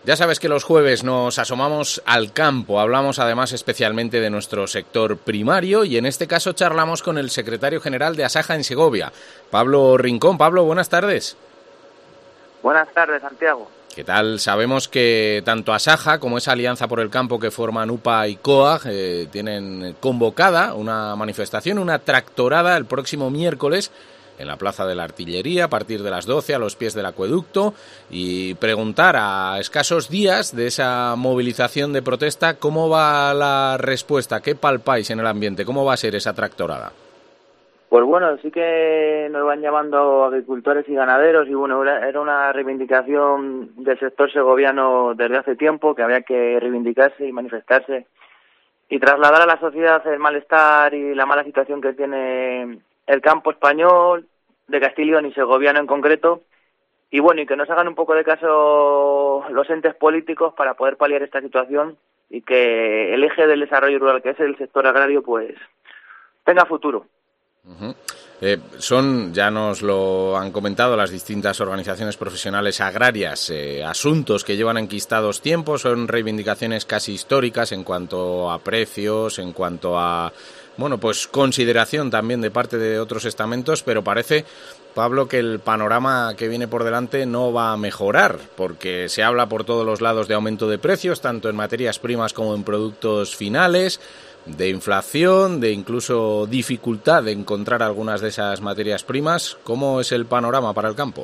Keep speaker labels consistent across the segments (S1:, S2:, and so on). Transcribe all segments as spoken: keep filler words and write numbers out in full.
S1: Ya sabes que los jueves nos asomamos al campo, hablamos además especialmente de nuestro sector primario y en este caso charlamos con el secretario general de Asaja en Segovia, Pablo Rincón. Pablo, buenas tardes.
S2: Buenas tardes, Santiago.
S1: ¿Qué tal? Sabemos que tanto Asaja como esa alianza por el campo que forman U P A y C O A G eh, tienen convocada una manifestación, una tractorada el próximo miércoles en la Plaza de la Artillería a partir de las doce a los pies del acueducto y preguntar a escasos días de esa movilización de protesta cómo va la respuesta, qué palpáis en el ambiente, cómo va a ser esa tractorada.
S2: Pues bueno, sí que nos van llamando agricultores y ganaderos y bueno, era una reivindicación del sector segoviano desde hace tiempo, que había que reivindicarse y manifestarse y trasladar a la sociedad el malestar y la mala situación que tiene el campo español, de Castilla y León y segoviano en concreto, y bueno, y que nos hagan un poco de caso los entes políticos para poder paliar esta situación y que el eje del desarrollo rural, que es el sector agrario, pues tenga futuro.
S1: Uh-huh. Eh, son, ya nos lo han comentado las distintas organizaciones profesionales agrarias, eh, asuntos que llevan enquistados tiempos, son reivindicaciones casi históricas en cuanto a precios, en cuanto a, bueno, pues consideración también de parte de otros estamentos, pero parece, Pablo, que el panorama que viene por delante no va a mejorar, porque se habla por todos los lados de aumento de precios, tanto en materias primas como en productos finales, de inflación, de incluso dificultad de encontrar algunas de esas materias primas. ¿Cómo es el panorama para el campo?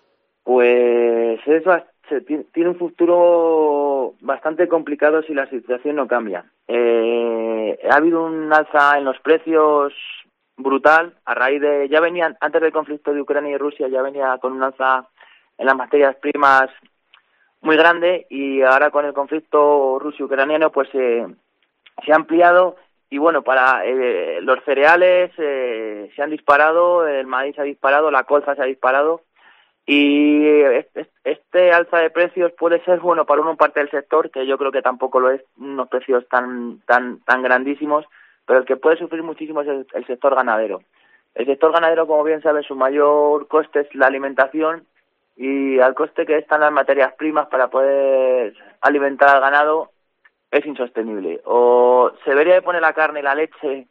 S2: Pues eso tiene un futuro bastante complicado si la situación no cambia. Eh, ha habido un alza en los precios brutal a raíz de, ya venían, antes del conflicto de Ucrania y Rusia, ya venía con un alza en las materias primas muy grande y ahora con el conflicto ruso-ucraniano pues eh, se ha ampliado y bueno, para eh, los cereales eh, se han disparado, el maíz se ha disparado, la colza se ha disparado y este, este alza de precios puede ser bueno para una parte del sector, que yo creo que tampoco lo es, unos precios tan tan tan grandísimos, pero el que puede sufrir muchísimo es el, el sector ganadero. El sector ganadero, como bien saben, su mayor coste es la alimentación y al coste que están las materias primas para poder alimentar al ganado es insostenible. O se debería de poner la carne y la leche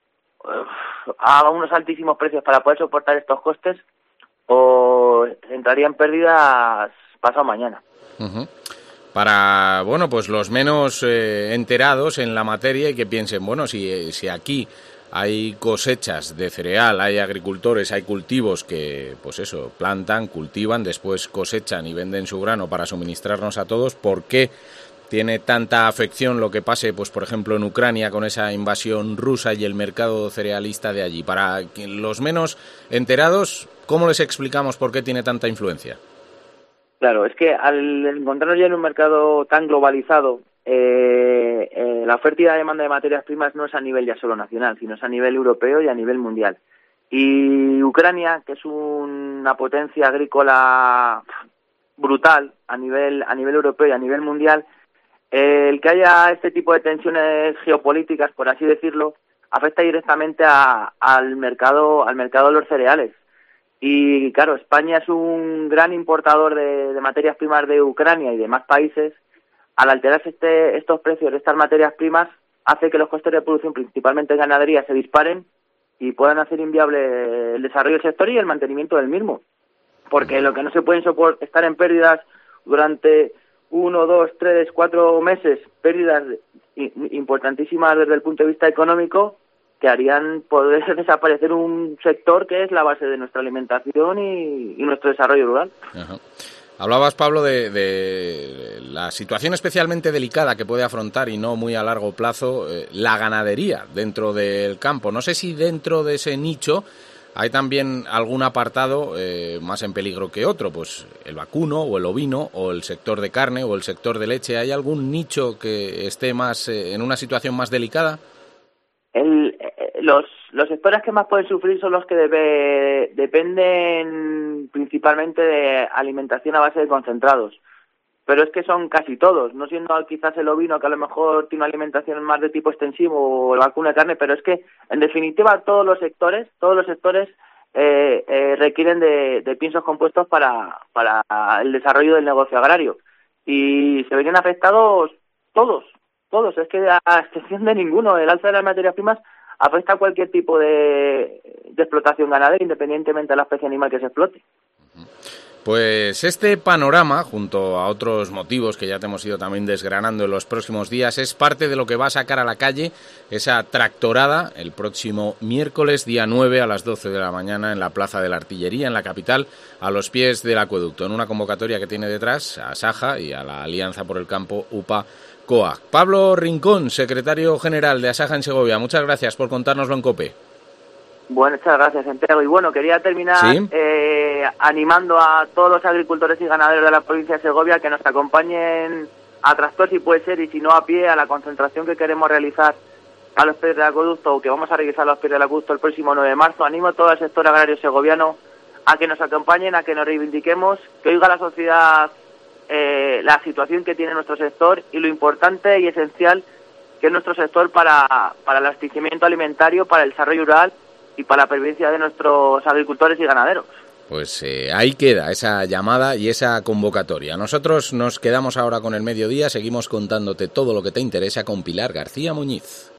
S2: uf, a unos altísimos precios para poder soportar estos costes, o entraría en pérdidas pasado mañana.
S1: Uh-huh. Para, bueno, pues los menos eh, enterados en la materia y que piensen, bueno, si, si aquí hay cosechas de cereal, hay agricultores, hay cultivos que, pues eso, plantan, cultivan, después cosechan y venden su grano para suministrarnos a todos, ¿por qué tiene tanta afección lo que pase, pues por ejemplo, en Ucrania con esa invasión rusa y el mercado cerealista de allí? Para los menos enterados, ¿cómo les explicamos por qué tiene tanta influencia?
S2: Claro, es que al encontrarnos ya en un mercado tan globalizado, eh, eh, la oferta y la demanda de materias primas no es a nivel ya solo nacional, sino es a nivel europeo y a nivel mundial. Y Ucrania, que es una potencia agrícola brutal a nivel a nivel europeo y a nivel mundial, el que haya este tipo de tensiones geopolíticas, por así decirlo, afecta directamente a, al mercado al mercado de los cereales. Y claro, España es un gran importador de, de materias primas de Ucrania y de más países. Al alterarse este, estos precios de estas materias primas, hace que los costes de producción, principalmente en ganadería, se disparen y puedan hacer inviable el desarrollo del sector y el mantenimiento del mismo. Porque lo que no se pueden soportar, estar en pérdidas durante uno, dos, tres, cuatro meses, pérdidas importantísimas desde el punto de vista económico, que harían poder desaparecer un sector que es la base de nuestra alimentación y, y nuestro desarrollo rural.
S1: Ajá. Hablabas, Pablo, de, de la situación especialmente delicada que puede afrontar y no muy a largo plazo eh, la ganadería dentro del campo. No sé si dentro de ese nicho hay también algún apartado eh, más en peligro que otro, pues el vacuno o el ovino o el sector de carne o el sector de leche. ¿Hay algún nicho que esté más eh, en una situación más delicada?
S2: El, eh, los, los sectores que más pueden sufrir son los que debe, dependen principalmente de alimentación a base de concentrados. Pero es que son casi todos, no siendo quizás el ovino, que a lo mejor tiene una alimentación más de tipo extensivo, o el vacuno de carne, pero es que, en definitiva, todos los sectores, todos los sectores eh, eh, requieren de, de piensos compuestos para, para el desarrollo del negocio agrario. y se verían afectados todos, todos, es que a excepción de ninguno. El alza de las materias primas afecta a cualquier tipo de, de explotación ganadera, independientemente de la especie animal que se explote.
S1: Pues este panorama, junto a otros motivos que ya te hemos ido también desgranando en los próximos días, es parte de lo que va a sacar a la calle esa tractorada el próximo miércoles, día nueve, a las doce de la mañana, en la Plaza de la Artillería, en la capital, a los pies del acueducto, en una convocatoria que tiene detrás a Asaja y a la Alianza por el Campo U P A C O A C. Pablo Rincón, secretario general de Asaja en Segovia, muchas gracias por contárnoslo en COPE.
S2: Bueno, muchas gracias, Santiago. Y bueno, quería terminar ¿Sí? eh, animando a todos los agricultores y ganaderos de la provincia de Segovia que nos acompañen a tractor si puede ser, y si no a pie, a la concentración que queremos realizar a los pies del acueducto, o que vamos a realizar a los pies del acueducto el próximo nueve de marzo. Animo a todo el sector agrario segoviano a que nos acompañen, a que nos reivindiquemos, que oiga la sociedad eh, la situación que tiene nuestro sector y lo importante y esencial que es nuestro sector para, para el abastecimiento alimentario, para el desarrollo rural y para la pervivencia de nuestros agricultores y ganaderos.
S1: Pues eh, ahí queda esa llamada y esa convocatoria. Nosotros nos quedamos ahora con el mediodía, seguimos contándote todo lo que te interesa con Pilar García Muñiz.